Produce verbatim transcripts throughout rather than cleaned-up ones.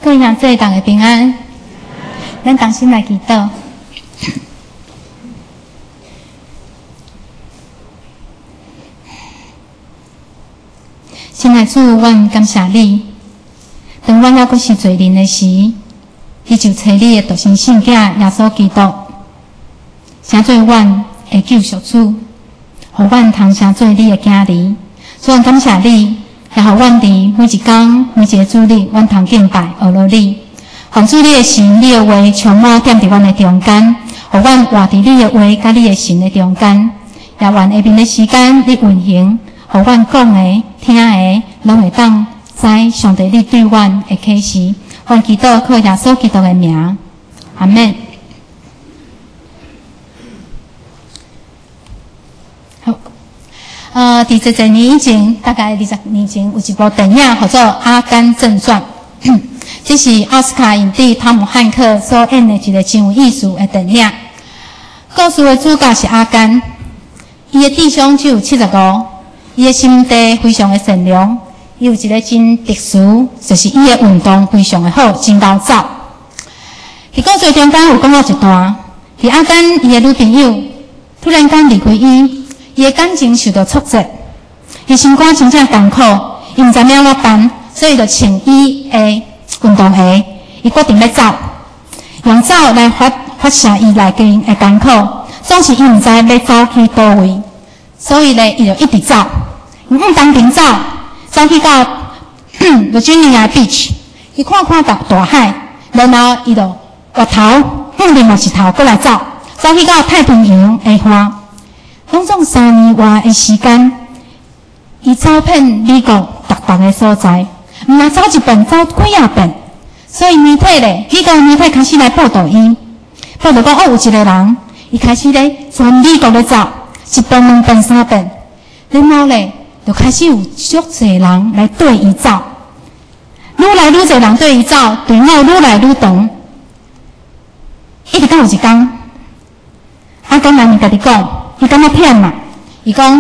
各位兄弟大家平安，咱同心来祈祷。亲爱的主，阮感谢你，当阮还阁是罪人的时，你就找你的独生圣子耶稣基督，成做阮的救赎主，互阮通成做你的囝儿。所以感谢你。也互阮伫每一天、每一个主日，阮通敬拜、学罗你。奉主你的神、你的话充满踮伫阮的中间，互阮活伫你的话甲你的神的中间。也愿下面的时间你运行，互阮讲的、听的，拢会当知上帝你对阮的启示。阮祈祷靠耶稣基督的名，阿们。好。呃，伫这十年以前，大概二十年前，有一部电影叫做《阿甘正传》，这是奥斯卡影帝汤姆汉克所演的一个真有意思的电影。故事的主角是阿甘，伊的智商只有七十五，伊的心地非常的善良，伊有一个真特殊，就是伊的运动非常的好，真高走。伫故事中间有讲到一段，伫阿甘伊的女朋友突然间离开伊。伊的感情受到挫折，伊心肝真正艰苦，伊毋知影怎办，所以就穿伊的运动鞋，伊决定要走，用走来发发泄伊内心的艰苦。总是伊毋知要走去倒位，所以咧，伊就一直走，伊往东边走，走去到Virginia Beach， 伊看看大大海，然后伊就回头往另外一头过来走，走去到太平洋的岸。拢总三年外的时间，伊走遍美国各大个所在，毋但走一遍，走几啊遍。所以媒体咧，美国媒体开始来报道伊，报道讲哦，有一个人，伊开始咧全美国咧走，一遍、两遍、三遍，然后咧就开始有足侪人来对伊走，愈来愈侪人对伊走，对偶愈来愈长，一直到有一天，阿甘人家己讲。伊感觉骗嘛？伊讲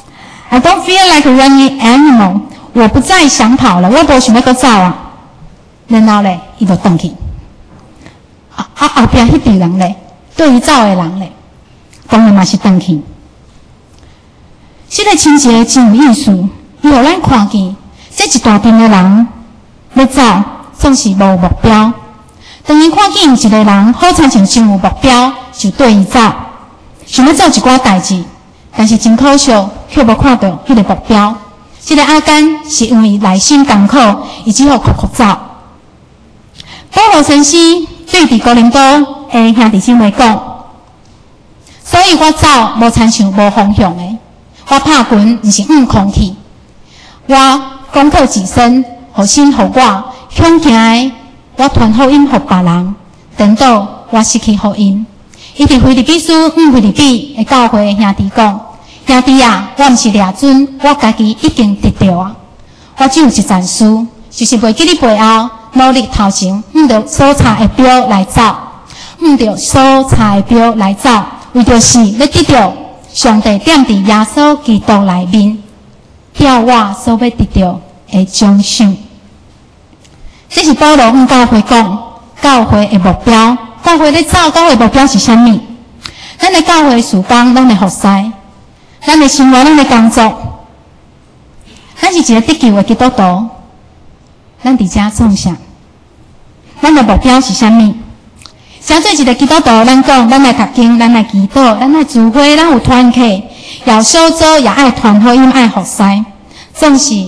，I don't feel like running anymore。我不再想跑了，我无想要搁走啊。然后咧，伊就转去。啊啊后壁迄队人咧，对伊走的人咧，当然嘛是转去。这个情节真有意思，伊互咱看见，这一大群的人要走，总是无目标。当伊看见有一个人好像像真有目标，就对伊走。想要做一寡代志，但是真可惜，却无看到迄个目标。这个阿甘是因为内心艰苦，伊只好哭哭走。保罗先生对伫哥林多的兄弟姊妹讲，所以我走无亲像无方向的，我拍拳毋是按空气，我功课自身，互神互我，向行的我传福音互别人，等到我失去福音。伊伫腓立比书向腓立比的教会兄弟讲：兄弟啊，我毋是掠准，我家己已经得到啊！我只有一件事，就是袂记你背后努力头前，毋着所差的标来走，毋着所差的标来走，为着是要得到上帝踮伫耶稣基督内面，叫我所要得到的奖赏。这是保罗向教会讲，教会的目标。教会咧走，教会目标是啥物？咱的教会事工，咱的服侍，咱的生活，咱的工作，咱是一个得救的基督徒。咱伫遮创啥？咱的目标是啥物？想做一个基督徒，咱讲，咱来读经，咱来祈祷，咱来聚会，咱有团契，要小组，也爱传福音，爱服侍。总是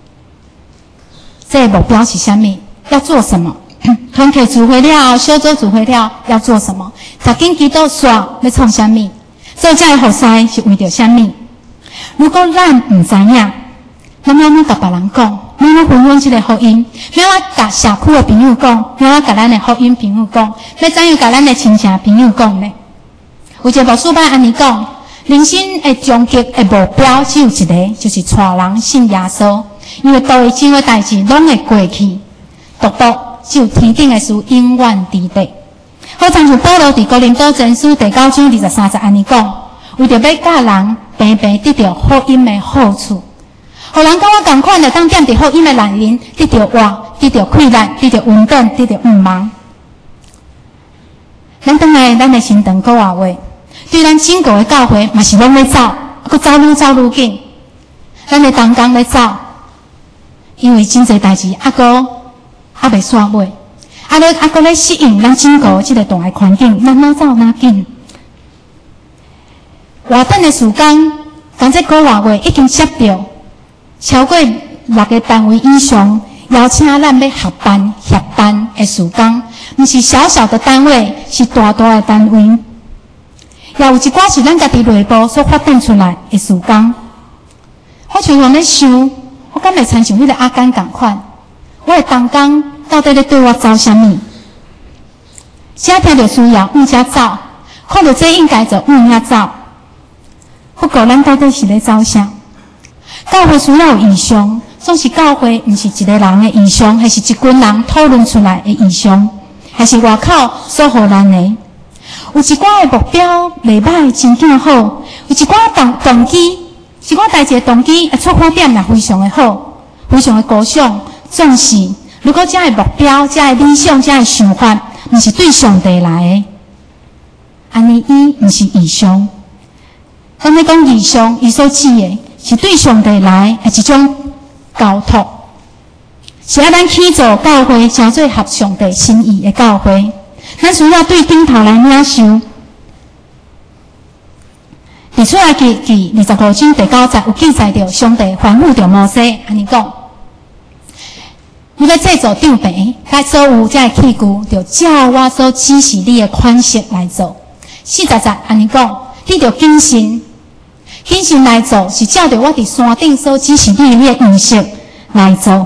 这个目标是啥物？要做什么？团契聚会了，小组聚会了，要做什么？读经祈祷煞要创啥物？做这个服侍是为着啥物？如果咱唔知影，咱要怎甲别人讲？要怎分享这个福音？要怎甲社区的朋友讲？要怎甲咱的福音朋友讲？要怎样甲咱的亲戚朋友讲呢？有一个牧师捌安尼讲：人生的终极的目标只有一个，就是带人信耶稣。因为道义种的代志拢会过去，独独。只有天顶的事永远伫地。好像像保罗伫哥林多前书第九章二十三节安尼讲，为着要教人平平得到福音的好处，互人甲我同款的当踮伫福音的内面，得到活得到快乐，得到稳定，得到愿望。咱转来咱的心肠讲话话，对咱整个的教会嘛是拢咧走，佫走愈走愈紧。咱的同工咧走，因为真侪代志还佫还未煞尾，啊咧还佫咧适应咱整个即个大的环境，咱哪走哪紧。活等的时间，刚才讲话话已经接到超过六个单位以上邀请咱要合办协办的时间。不是小小的单位，是大大的单位。也有一寡是咱家己内部所发展出来的事工。我常常咧想，我敢会参像迄个阿甘共款，我的同工到底咧对我做啥物？啥听着需要往遮走，看到这应该就往遐走。不过咱到底是咧走啥？教会需要有意向，总是教会毋是一个人的意向，还是一群人讨论出来的意向？还是外口所予咱的，有一寡的目标袂歹，真正好；有一寡动动机，一寡代志的动机，出发点也非常的好，非常的高尚。总是如果这个目标、这个理想、这个想法，毋是对上帝来的，安尼伊毋是异象。咱咧讲异象，伊所指的是对上帝来的一种交托。是啊，咱起造教会，诚做合上帝心意的教会。咱需要对顶头来领受。伫出来记记二十五章第九节有记载着上帝吩咐着摩西，安尼讲：你要制作长牌，甲所有这个器具，就照我所指示你的款式来做。四十节安尼讲，你着谨慎，谨慎来做，是照着我伫山顶所指示你的样式来做。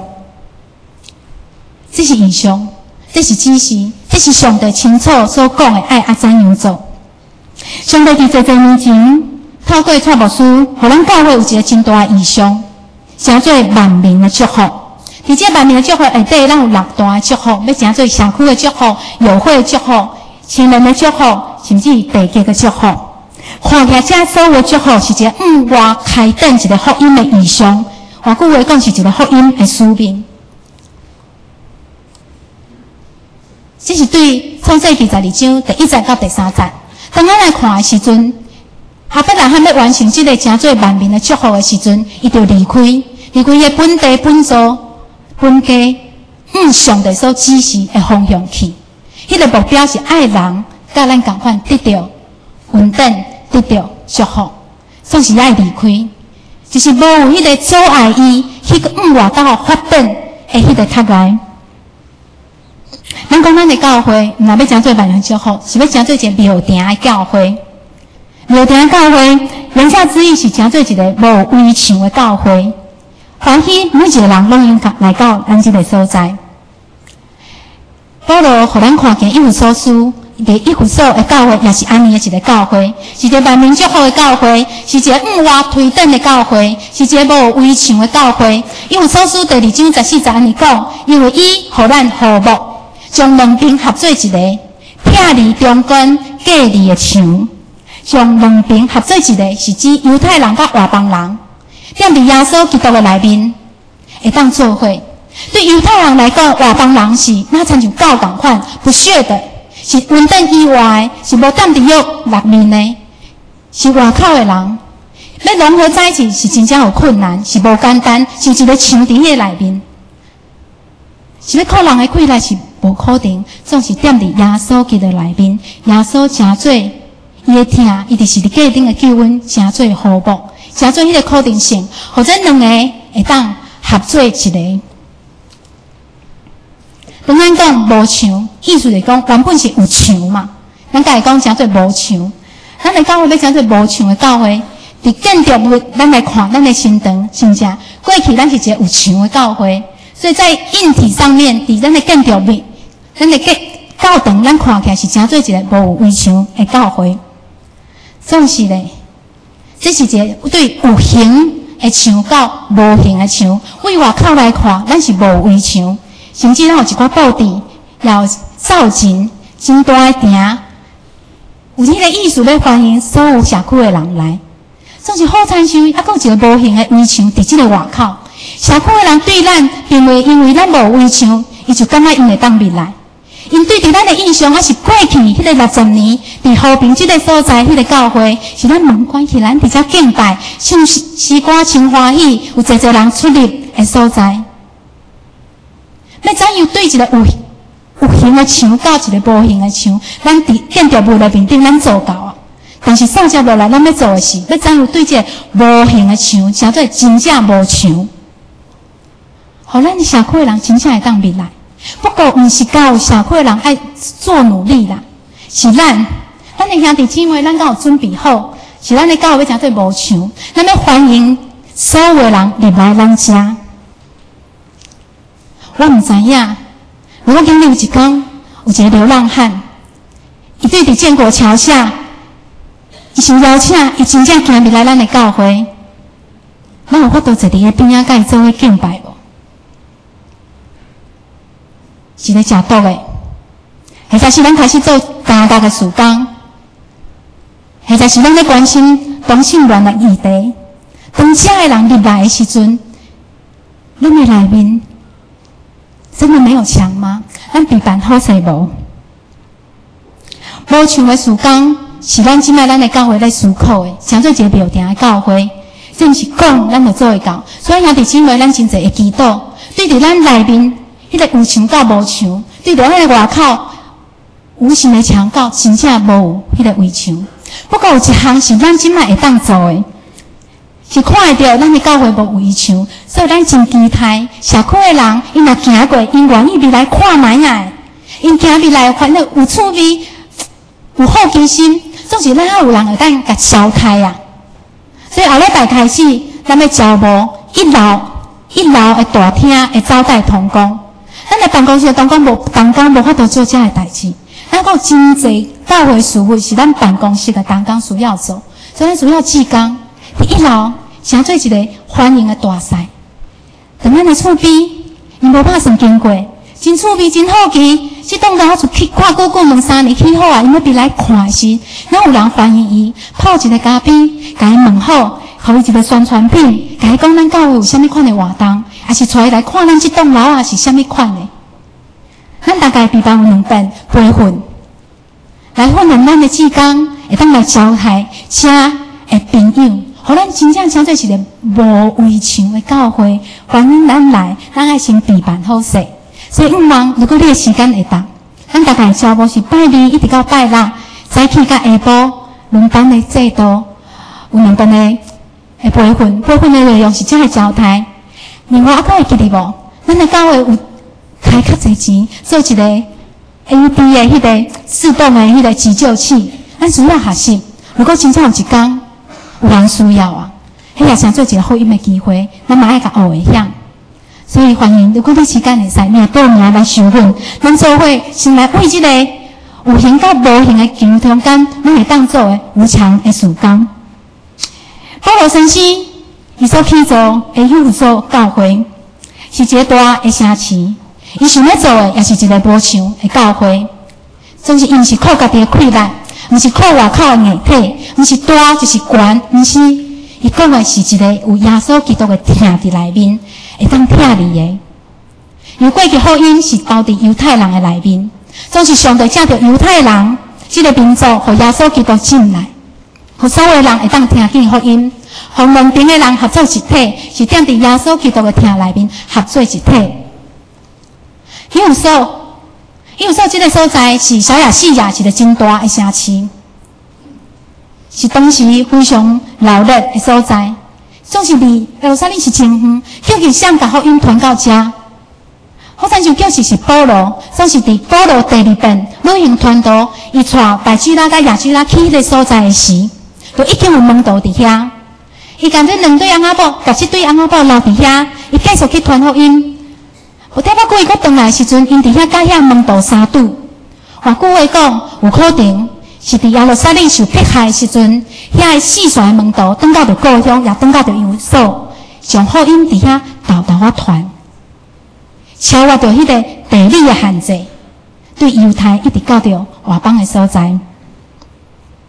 这是意象，这是指示，这是上帝清楚所讲的爱啊怎样做。上帝伫侪侪年前透过蔡牧师，互咱教会有一个真大的意象，成做万民的祝福。伫这万民的祝福下底，咱有六大的祝福，要成做社区的祝福、友会的祝福、亲人的祝福，甚至地界的祝福。看起来这所有的祝福是一个向外开展一个福音的意象，换句话讲是一个福音的使命。这是对创世记十二章第一节到第三节。当咱来看的时阵，哈伯拉罕要完成这个成做万民的祝福的时阵，伊就离开，离开伊本地本族本家，向上帝所指示的方向去。迄、那个目標是愛人甲咱同款得到穩定，得到祝福，總是愛離開，就是無有迄個阻礙伊迄個往外到發展的迄個塔來。咱講咱的教會，唔係要講做萬人祝福，是要講做一個廟埕的教會。廟埕教會言下之意是講做一個無圍牆的教會，歡喜每一個人攏應該來到咱這個所在。保羅互咱看見以弗所書，伫以弗所的教會也是安尼的一個教會，是一個萬民祝福的教會，是一個向外推展的教會，是一個無圍牆的教會。以弗所書第二章十四節安尼講，因為伊互咱和睦，將兩邊合做一個，拆離中間隔離的牆。將兩邊合做一個，是指猶太人甲外邦人，踮佇耶穌基督的內面，會當做伙。對猶太人來講，外邦人是那親像狗同款，不屑的，是穩定以外，是無踮佇約內面的，是外口的人。要融合在一起，是真正有困難，是無簡單，是一個牆佇迄內面。是要靠人的氣力是無可能，總是踮佇耶穌基督內面，耶穌誠做。伊會聽，伊就是佇隔頂的救恩，誠做和睦，誠做迄個可能性，或者兩個會當合做一個。當咱講無牆，意思就是講原本是有牆嘛，咱家己講誠做無牆。咱的教會要誠做無牆的教會，佇建築物，咱來看咱的心腸，是毋是啊？過去咱是一個有牆的教會，所以在硬體上面，佇咱的建築物，咱的教堂，咱看起來是誠做一個無圍牆的教會。總是咧，這是一個對有形的牆到無形的牆。為外口來看，咱是無圍牆，甚至咱有一寡布置，也有造景，真大的埕，有迄個意思要歡迎所有社區的人來。總是好參像，還佫有一個無形的圍牆佇這個外口， 社会的人对咱认为，因为咱无围墙，伊就感觉因会当未来。因对伫咱的印象，还是过去迄个六十年，伫和平即个所在，迄个教会是咱门关起，咱伫遮敬拜、唱诗歌、唱欢喜，有侪侪人出入的所在。要怎样对一个有有形的墙，到一个无形的墙，咱伫建筑物内面顶，咱做到啊。但是散接落来，咱要做的是，要怎样对这个无形的墙，叫做真正无墙，互咱的社会的人真正会当未来。不过，毋是教社会的人爱做努力啦，是咱，咱的兄弟姊妹，咱敢有准备好，是咱的教会要怎对无墙，咱要欢迎所有的人入来咱家。我毋知影，如果今日有一天有一个流浪汉，伊对伫建国桥下。伊想邀请，伊真正行入来咱的教会，咱有法度坐伫个边仔，甲伊做伙敬拜无？是咧食毒的，或者是咱开始做家家的事工，或者是咱咧关心同性恋的议题。当遮的人入来的时阵，咱的内面真的没有墙吗？咱备办好势无？无墙的事工。是咱即摆咱的教会在思考的，像做一个庙埕的教会，这毋是讲咱就做会到。所以兄弟姊妹，咱真侪会祈祷，对着咱内面迄个有墙到无墙，对着咱的外口无形的墙到真正无有迄个围墙。不过有一项是咱即摆会当做的，是看会到咱的教会无围墙，所以咱真期待社区的人，因若行过，因愿意入来看卖啊，因行入来看到有趣味，有好奇心。总是咱有人会当甲招待啊，所以后礼拜开始，咱要招募一楼一楼的大厅的招待同工。咱的办公室的同工无同工无法度做这样的代志，咱有真侪教会事务是咱办公室的同工需要做，所以咱主要志工伫一楼成做一个欢迎的大赛。等咱的厝边，因无拍算经过，真趣味，真好奇。这栋楼就去看过过两三年起好啊，因为别来看时，咱有人欢迎伊，泡一个咖啡，甲伊问好，互伊一个宣传品，甲伊讲咱教会有啥物款的活动，还是带伊来看咱这栋楼啊是啥物款的。咱大概备办有两遍培训，来训练咱的志工，会当来招待请的朋友，互咱真正成做一个无围墙的教会，欢迎咱来，咱爱先备办好势。所以，希望如果你的时间会当，咱大概招募是拜二一直到拜六，早起甲下晡轮班的制度，有两班的诶培训，培训的内容是这个招待。另外，还佫会记得无？咱的教会有开较侪钱做一个 A E D 的迄个自动的迄个急救器，咱需要学习。如果真正有一天有人需要啊，迄也想做一个福音的机会，咱嘛爱甲学会晓。所以欢迎，如果你时间会使，你也报名来受训。咱做伙先来为这个有形到无形的墙中间，咱会当做的无墙的事工。保罗先生伊所去做的有所教会，是一个大的城市。伊想要做的也是一个无墙的教会。总是伊毋是靠家己的气力，毋是靠外口的硬体，毋是大就是悬，毋是。伊讲的是一个有耶稣基督的听伫内面。会当听你的，因为过去福音是包伫犹太人的内面，总是上帝借着犹太人这个民族，互耶稣基督进来，互所有人会当听见福音，互两边的人合作一体，是踮伫耶稣基督的听内面合作一体。以弗所，以弗所这个所在是小亚细亚一个真大的城市，是当时非常闹热的所在。总是离耶路撒冷是真远，叫其想甲福音传到遮。好像就叫是是保罗，总是伫保罗第二遍旅行传道，伊带白居拉甲亚居拉去迄个所在的时，就已经有门徒伫遐。伊干这两对翁仔某，甲这对翁仔某留伫遐，伊继续去传福音。有得要过伊佫回来的时阵，因伫遐甲遐门徒相拄。换句话讲，有可能。是伫耶路撒冷受迫害的时阵，遐个四散的门徒转到着故乡，也转到着以弗所，将福音伫遐豆豆啊传，超越着迄个地理的限制，对犹太一直到着外邦的所在。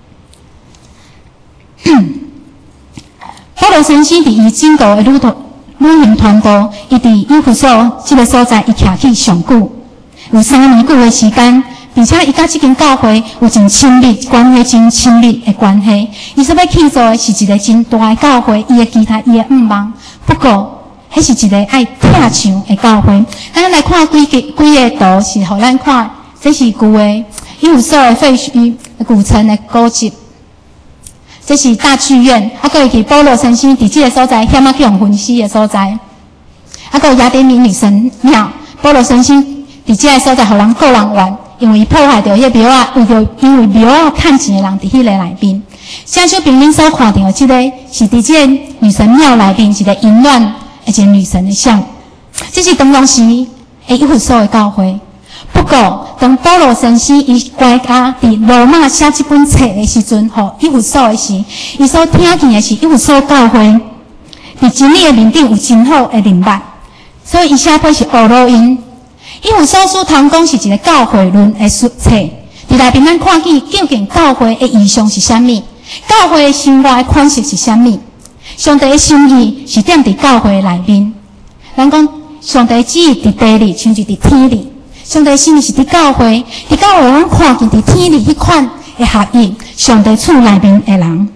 保罗先生伫伊整个的旅途旅行团队，伊伫以弗所这个所在，伊徛起上久，有三年久的时间，并且伊甲这间教会有真亲密关系，真亲密的关系。伊所要去做的是一个真大的教会，伊的期待，伊的愿望。不过，迄是一个爱拆墙的教会。咱来看几个几个图，是互咱看，这是旧的以弗所的废墟古城的古迹。这是大剧院，啊，佫会去保罗神仙伫这个所在险啊去用分尸的所在，啊，佫有雅典民女神庙，保罗神仙伫这个所在，互人个人玩，因为伊破坏着迄庙啊，为着因为庙啊趁钱的人伫迄个内面。下手平民所看到的这个是伫这个女神庙内面一个淫乱而且女神的像，这是当当时诶以弗所的教会。不过，当保罗神师伊乖家伫罗马写这本册的时阵，吼以弗所的时，伊所听见的是以弗所教会伫真理的面顶有真好的人脉，所以伊写批是俄罗音。以弗所书通讲是一个教会论的书册，伫内面咱看见究竟教会的意向是啥物，教会的生活的款式是啥物，上帝的心意是踮伫教会内面。咱讲上帝的旨意伫地里，像是伫天里。上帝的心意是伫教会，伫教会咱看见伫天里迄款的合一，上帝厝内面的人。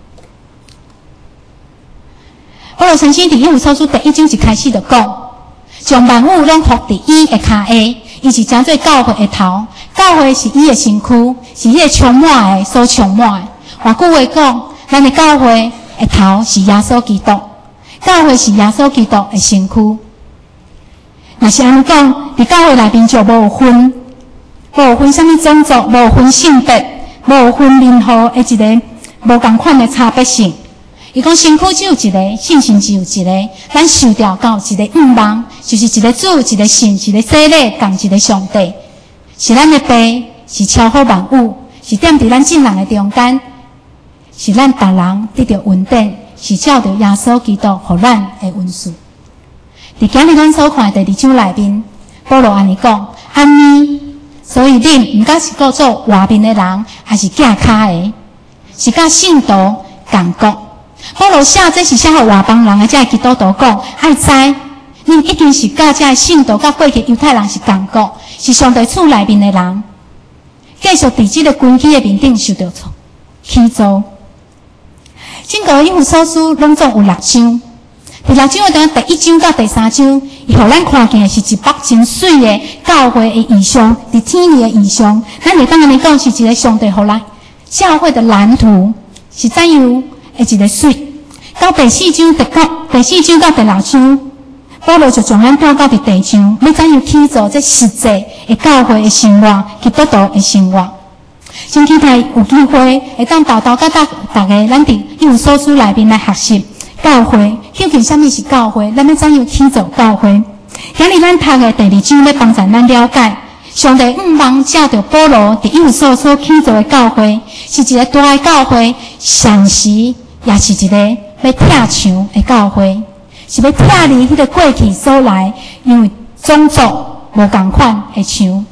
保罗神仙伫以弗所书第一章一开始就讲，将万物拢服伫伊的骹下，伊是诚做教会的头，教会是伊的身躯，是伊个充满的所充满的。换句话讲，咱的教会的头是耶稣基督，教会是耶稣基督的身躯。若是安尼讲，伫教会内面就无有分，无有分啥物种族，无有分性别，无有分任何的一个无共款的差别性。伊讲身躯只有一个，信心只有一个，咱受调到一个愿望，就是一个主，一个神，一个洗礼，共一个上帝，是咱的爸，是超乎万物，是踮伫咱众人的中间，是咱逐人得到恩典，是照着耶稣基督互咱的恩赐。伫今日咱所看的第二章内面，保罗安尼讲，安尼，所以恁毋管是叫做外面的人，还是寄卡的，是甲信徒共国。保罗写这是写互外邦人的，这基督徒讲，爱知恁已经是甲这信徒、甲过去犹太人是共国，是上帝厝内面的人，继续伫这个根基的面顶受到起造。整个以弗所书拢总有六章。第六章的第一章到第三章，伊互咱看见的是一幅真水的教会的意象，伫天里的意象。咱会当安尼讲，是一个上帝互咱教会的蓝图，是怎样的一个水。到第四章第九、第四章到第六章，保罗就将咱带到伫第章，要怎样去做这实际的教会的生活，基督徒的生活。先期待有机会会当豆豆甲大大家，咱伫以弗所书内面来学习。教会究竟什么是教会？咱要怎样去做教会？今日咱读的第二章要帮助咱了解，上帝愿望借着保罗伫以弗所所去做的教会，是一个大的教会，同时也是一个要拆墙的教会，是要拆离迄个过去所来因为种族无共款的墙，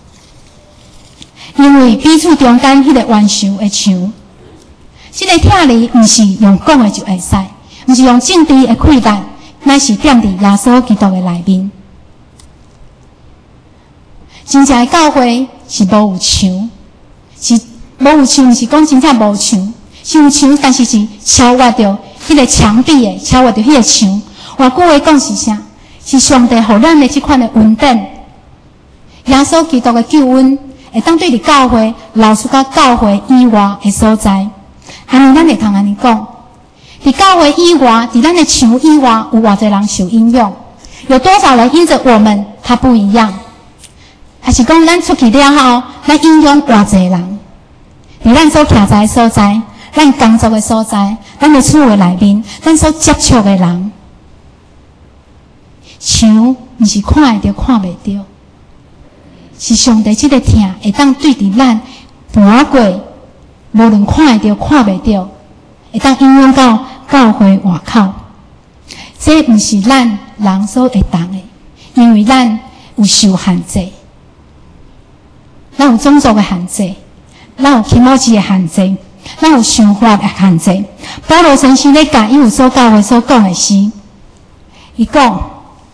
因为彼此中间迄个冤仇的墙。这个拆离毋是用讲的就会使。毋是用政治的溃烂，乃是踮伫耶稣基督的内面。真正的教会是无有墙，是无有墙，毋是讲真正无墙，是有墙，但是是超越着迄个墙壁的，超越着迄个墙。换句话讲是啥？是上帝互咱的这款的恩典，耶稣基督的救恩，会当对伫教会流出到教会以外的所在。安尼咱会通安尼讲。伫教会以外，伫咱的墙以外，有偌侪人受影响？有多少人因着我们他不一样？还是讲咱出去了后，咱影响偌侪人？伫咱所徛在的所在，咱工作的所在，咱的厝的内面，咱所接触的人，墙毋是看会着看袂着，是上帝这个疼会当对伫咱搬过，无论看会着看袂着。会当应用到教会外口，这毋是咱人所会当的，因为咱有受限制，咱有种族的限制，咱有气质的限制，咱有想法的限制。保罗先生咧甲以弗所教会所讲的是， 伊讲，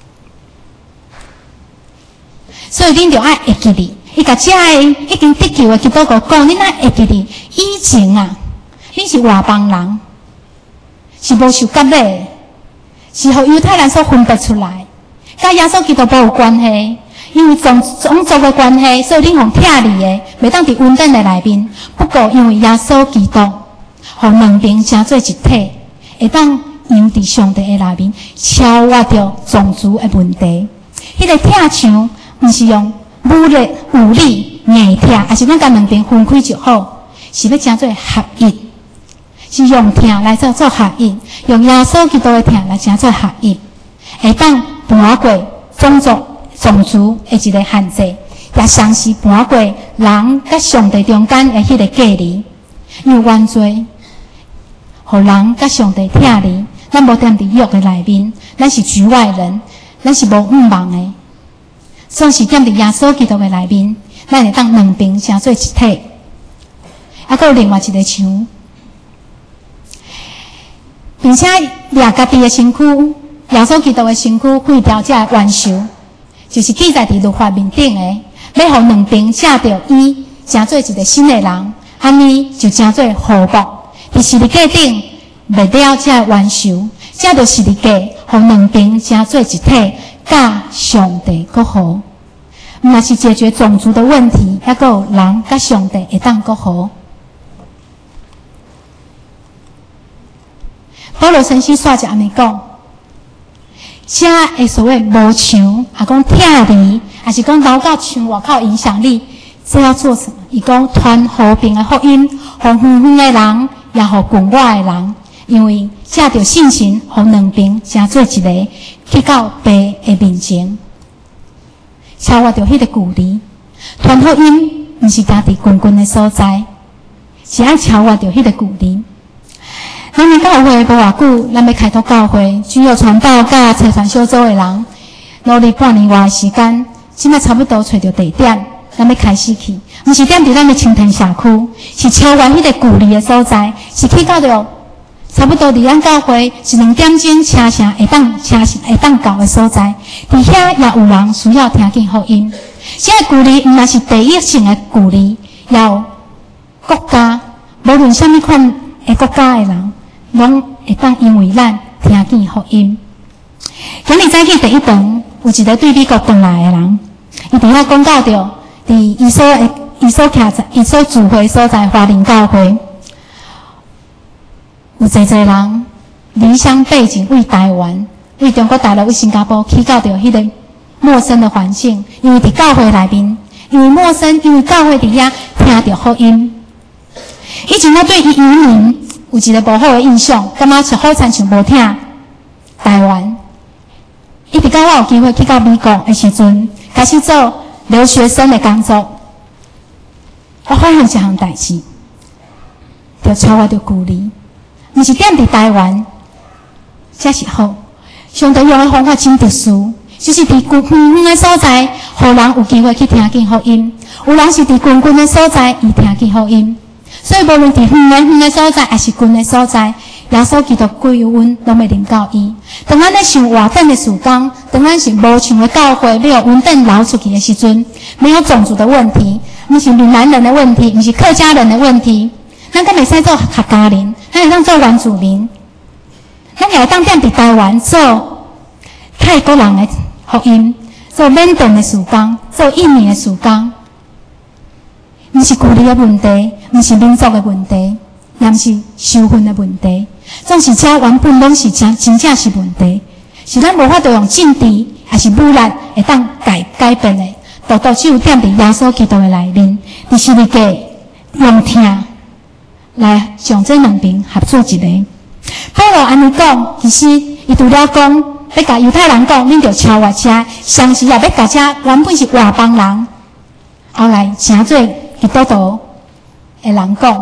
所以恁就爱会记哩。伊甲遮个已经得救的基督徒讲，恁爱会记哩。以前啊，恁是外邦人，是无受割礼的，是互犹太人所分别出来，甲耶稣基督无有关系。因为种种族的关系，所以恁互拆离的，袂当伫稳定的内面。不过因为耶稣基督，互两边成做一体，会当用伫上帝的内面，超越着种族的问题。迄、那个拆墙，毋是用武力、武力硬拆，还是咱甲两边分开就好，是要成做合一，是用拆来做做合一，用耶稣基督的拆来成做合一，会当搬过种族。种族的一个限制，也像是搬过人甲上帝中间的迄个隔离，因为原罪，互人甲上帝拆离，咱无踮伫约的内面，咱是局外人，咱是无五望的。算是踮伫耶稣基督的内面，咱会当两边成做一体。还佫有另外一个墙，并且掠家己的身躯，耶稣基督的身躯废掉这元首。就是记载伫律法面顶的，要互两边借着伊，成做一个新的人，安尼就成做和睦。伫十字架顶灭了这元首，这着十字架，互两边成做一体，甲上帝搁好。毋是解决种族的问题，还佫有人甲上帝会当搁好。保罗先生煞就安尼讲。遮的所谓无墙，也讲拆离，还是讲留到墙外口影响力，这要做什么？伊讲传和平的福音，互远远的人，也互近外的人，因为借着信心，互两边成做一个，去到爸的面前，超越着迄个距离。传福音毋是家己近近的所在，是爱超越着迄个距离。咱的教会无偌久，咱要开拓教会，主要传道甲财传小组的人，努力半年外的时间，现在差不多找到地点，咱要开始去。毋是踮伫咱的青田社区，是超越迄个距离的所在，是去到着差不多离咱教会是两点钟车程会当车会当到的所在。伫遐也有人需要听见福音。这个距离毋但是地域性的距离，也有国家，无论什么款的国家的人。拢会当因为咱听见福音。今日早起第一堂有一个对美国回来的人，伊伫遐讲到着，伫伊所伊所徛在伊所聚会所在华人教会，有侪侪人离乡背景，为台湾、为中国大陆、为新加坡去到着迄个陌生的环境，因为伫教会内面，因为陌生，因为教会伫遐听着福音。以前我对伊移民。有一个不好的印象，感觉是好亲像无听台湾。一直到我有机会去到美国的时阵，开始做留学生的工作，我发现一项代志，就超越着距离，毋是踮伫台湾，才是好。上帝用的方法真特殊，就是伫远远的所在，互人有机会去听见福音；有人是伫近近的所在，伊听见福音。所以，无论伫远远的所在，还是近的所在，耶稣基督归于阮，拢要临到伊。当咱咧想活等的时光，当咱是无像的教会没有稳定流出去的时阵，没有种族的问题，毋是闽南人的问题，毋是客家人的问题，咱敢袂使做客家人，咱会当做原住民，咱也会当踮伫台湾做泰国人的福音，做缅甸的时光，做印尼的时光。毋是距离的问题，毋是民族的问题，也毋是身份的问题，总是这原本拢是真真正是问题，是咱无法度用政治还是武力会当改改变的，独独只有踮伫耶稣基督的内面，伫十字架用听来将这两边合作一个。保罗安尼讲，其实伊除了讲要甲犹太人讲，恁着超越这，相时也要甲这原本是外邦人，后来成做基督徒的人讲，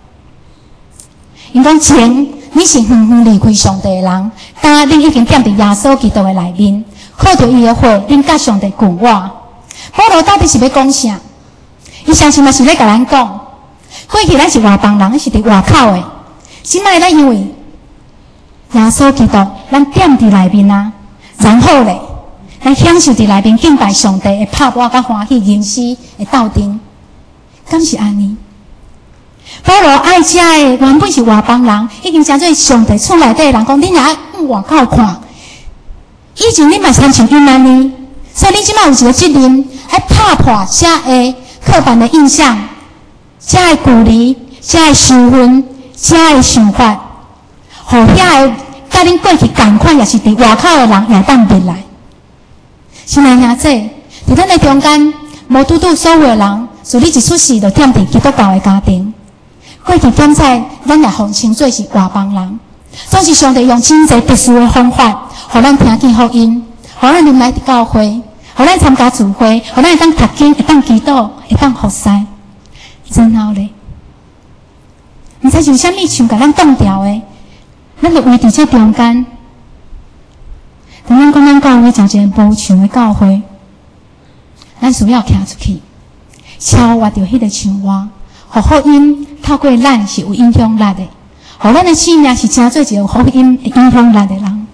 因讲前你是远远离开上帝的人，但恁已经踮伫耶稣基督的内面，靠着伊的话，恁甲上帝共活。保罗到底是要讲啥？伊相信嘛是咧甲咱讲，过去咱是外邦人，是伫外口的，现在咱因为耶稣基督，咱踮伫内面啊， 然后咧，咱享受伫内面敬拜上帝的拍鼓甲欢喜吟诗的斗阵，敢是安尼？保罗爱遮的原本是外邦人，已经成做上帝厝内底的人，讲恁也爱往外口看。以前恁嘛是像因安尼，所以恁即摆有一个责任，爱拍破遮的刻板的印象，遮的距离，遮的身份，遮的想法，互遐个甲恁过去共款，也是伫外口的人也当入来。亲爱兄姐，伫咱的中间，无拄拄所有的人，所以你一出世就踮伫基督教的家庭。过去现在，咱也互称做是外邦人，总是上帝用真侪特殊的方法，互咱听见福音，互咱入来教会，互咱参加聚会，互咱会当读经，会当祈祷，会当服侍。真好咧！毋知是啥物像甲咱挡掉的，咱就围伫这中间。当咱讲咱教会诚一个无墙的教会，咱需要行出去，超越着迄个墙外。互福音透过咱是有影响力的，互咱的生命是成做一个福音影响力的人。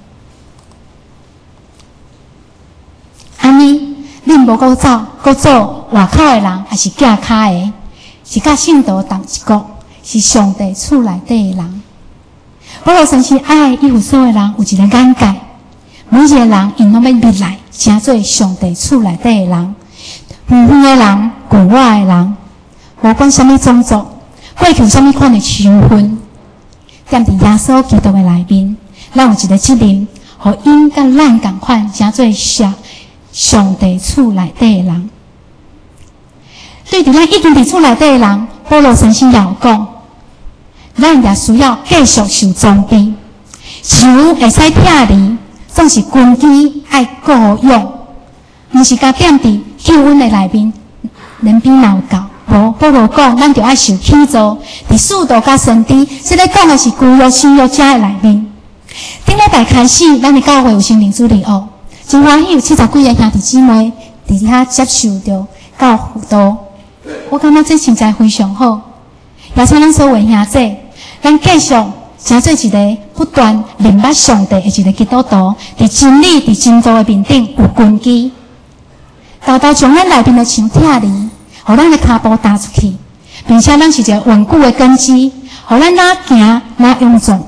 安尼，恁无够走，够做外口的人，还是架骹的，是甲信徒同一国，是上帝厝内底的人。保罗先生爱伊有所有人有一个眼界，每一个人因拢要入来，成做上帝厝内底的人，远远的人，国外的人。无管什么种族，过去什么款的身份，踮伫耶稣基督的内面，咱有一个责任，互因甲咱共款，成做上上帝厝内底的人。对伫咱已经伫厝内底的人，保罗先生也有讲，咱也需要继续受装备，树会使拆离，总是根基爱顾用，毋是甲踮伫救恩的内面，人比闹够。无，保罗讲，咱就爱受启造，伫四道甲神知，即个讲的是旧约、新约遮的内面。顶礼拜开始，咱的教会有心灵主日学，真欢喜有七十几个兄弟姊妹伫遐接受着教辅导。我感觉这真正非常好，邀请咱所有兄弟，咱继续成做一个不断明白上帝的一个基督徒，伫真理、伫真道的面顶有根基，豆豆将咱内面的墙拆离。互咱的骹步踏出去，并且咱是一个稳固的根基，互咱哪行哪勇壮。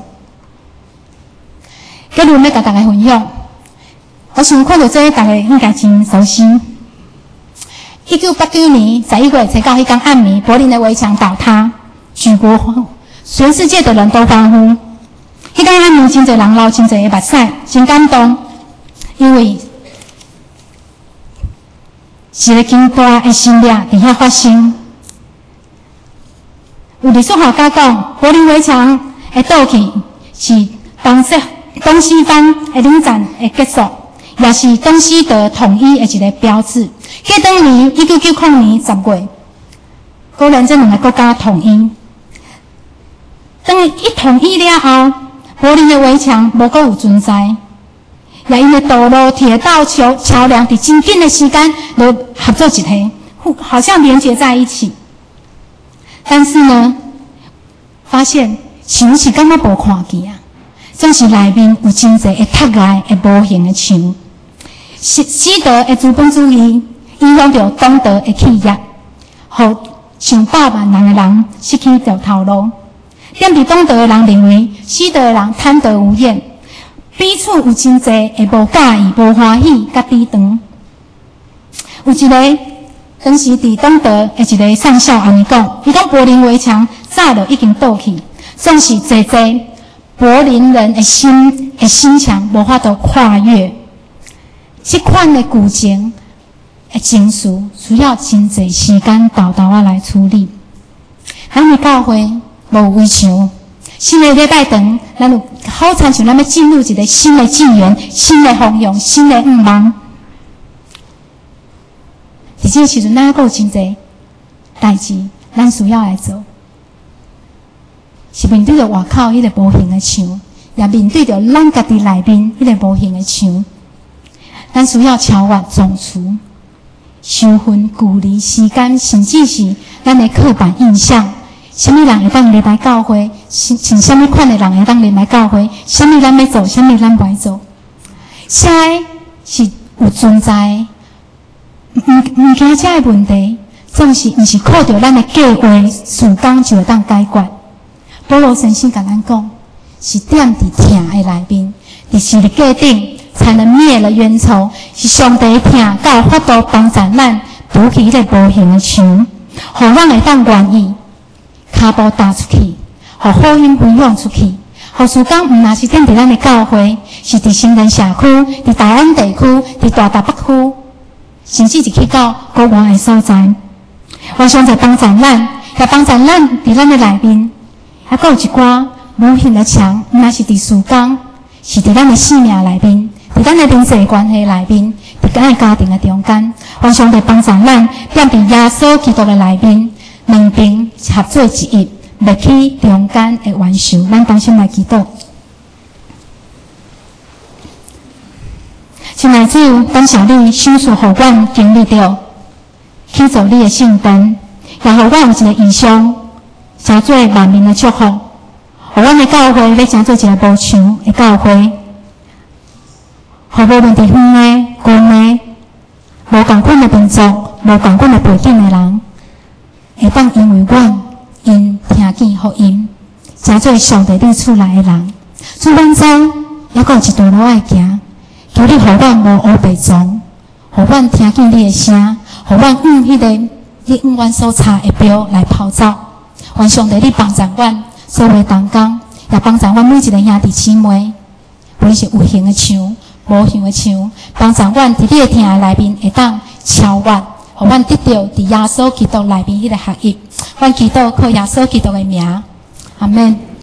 今日要甲大家分享，我想看到这个大家应该真熟悉。一九八九年十一月才到迄天暗暝，柏林的围墙倒塌，举国欢呼，全世界的人都欢呼。迄天暗暝，真侪人流真侪的目屎，真感动，因为是一个更大的心力伫遐发生。有历史学家讲，柏林围墙的倒去是东西东西方的冷战的结束，也是东西德统一的一个标志。计当年一九九零年十月，果然这两个国家统一。当一统一了后，柏林的围墙无阁有存在。也因为道路、铁道、桥桥梁伫真紧的时间都合作一起，好像连接在一起。但是呢，发现墙是感觉无看见啊，总是内面有真侪会塌来的无形的墙。西西德的资本主义影响着东德的企业，互上百万人的人失去着头路。踮伫东德的人认为西德的人贪得无厌。彼此有真侪会无介意、无欢喜、甲抵挡。有一个当时伫东德的一个上校安尼讲，伊讲柏林围墙早就已经倒去，总是侪侪柏林人的心的心墙无法度跨越。这款的旧情的情绪需要真侪时间豆豆啊来处理。咱的教会无围墙。新的礼拜堂，咱有好亲像咱要进入一个新的纪元、新的方向、新的愿望。伫这个时阵，咱还有真侪代志，咱需要来做。是面对着外口迄个无形的墙，也面对着咱家己内面迄个无形的墙。咱需要超越、总除、修分、距离、时间，甚至是咱的刻板印象。什么人会当入来教会？像什么款的人会当入来教会？什么咱要做，什么咱不爱做？现在是有存在，毋毋惊这个问题，总是毋是靠着咱的计划，时间就会当解决。保罗先生甲咱讲，是踮伫疼的内面，伫十字架顶才能灭了冤仇，是上帝疼才有法度帮助咱拄起迄个无形的墙，互咱会当愿意骹步踏出去，互福音分享出去。互时间毋若是踮伫咱的教会，是伫新人社区、伫大安地区、伫大台北区，甚至是去到国外的所在。我想在帮助咱，也帮助咱伫咱的内面，还佫有一寡无形的墙，毋若是伫时间，是伫咱的生命内面，伫咱的人际关系内面，伫咱的家庭的中间。我想在帮助咱踮伫耶稣基督的内面，两边合做一一。袂去中间的完受，咱当心来祈祷。亲爱的主，感谢你享受互阮经历到去做你的圣殿，也互阮有一个意向，成做万民的祝福。互阮的教会要成做一个无墙的教会，互无论地方的、国的、无共款的民族、无共款的背景的人，会当因为阮。因听见福音，成做上帝你厝内的人。主咱知，还佫有一段路爱行，求你互阮无乌白撞，互阮听见你的声，互阮用迄个你用阮所插的标来跑走。愿上帝你帮助阮，所有同工，也帮助阮每一个兄弟姊妹，无论是有形的墙、无形的墙，帮助阮伫你的听的内面会当超越。互阮得到伫耶稣基督内面迄个合一，阮祈祷靠耶稣基督的名，阿门。